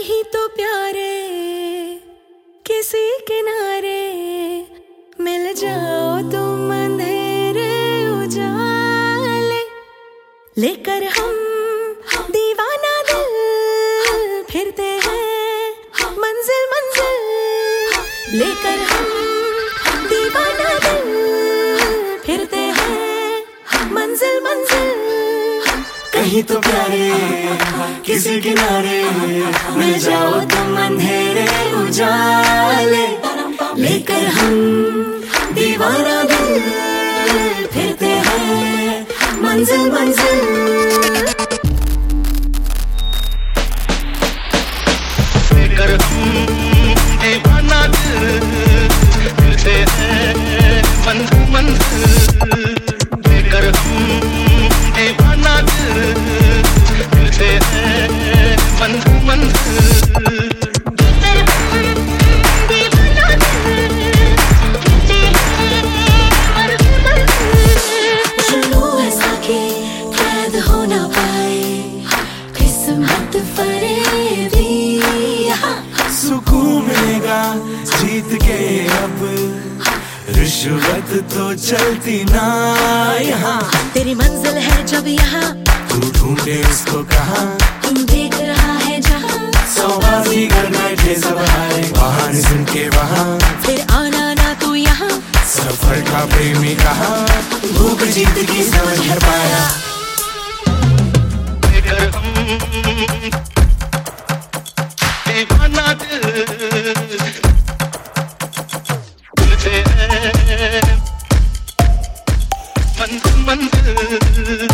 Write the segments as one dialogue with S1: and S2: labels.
S1: कहीं तो प्यारे किसी किनारे मिल जाओ तुम अंधेरे उजाले, लेकर हम दीवाना दिल फिरते हैं मंजिल मंजिल, लेकर हम दीवाना दिल फिरते हैं मंजिल मंजिल।
S2: कहीं तो प्यारे किसी किनारे मिल जाओ तुम अंधेरे उजाले, लेकर हम दीवाना दिल फिरते हैं मंजिल मंजिल।
S3: लेकर हम दीवाना दिल फिरते हैं मंजिल मंजिल, लेकर हम दीवाना दिल फिरते हैं मंजिल मंजिल।
S2: सुकून मिलेगा जीत के अब, रिश्वत तो चलती ना यहाँ।
S1: तेरी मंजिल है जब यहाँ,
S2: तू ढूंढे उसको कहाँ,
S1: तुम देख रहा है जहाँ।
S2: सौबाजी कर बैठे सब आए बहाने सुन के वहाँ,
S1: फिर आना ना तू यहाँ।
S2: सफर का प्रेमी कहाँ, भूख जीत की समझ कर पाया।
S3: लेकर हम दीवाना दिल फिरते हैं मंजिल मंजिल।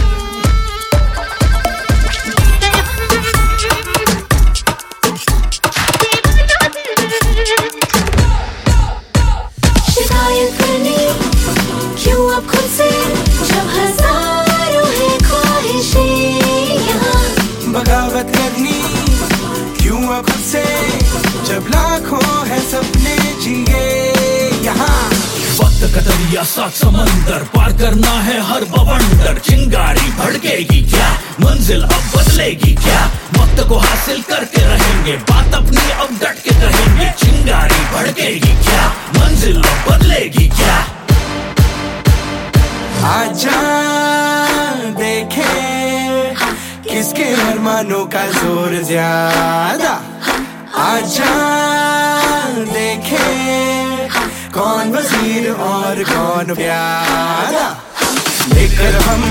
S1: शिकायत करनी क्यों अब खुद से, जब हजारों है ख्वाहिशें यहाँ।
S2: बगावत करनी क्यों अब खुद से, जब लाखों है सपने जिए यहाँ।
S4: वक्त का दरिया सात समंदर पार करना है हर बवंडर, चिंगारी भड़केगी क्या, मंजिल अब बदलेगी क्या, वक्त को हासिल करके रहेंगे, बात अपनी अब डट के कहेंगे, चिंगारी भड़केगी क्या, मंजिल अब बदलेगी क्या।
S2: आजा देखे किसके अरमानों का जोर ज्यादा, आजा देखे कौन वजीर और कौन प्यादा, लेकर हम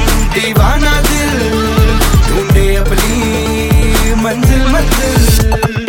S2: दीवाना दिल ढूंढे अपनी मंजिल मंजिल।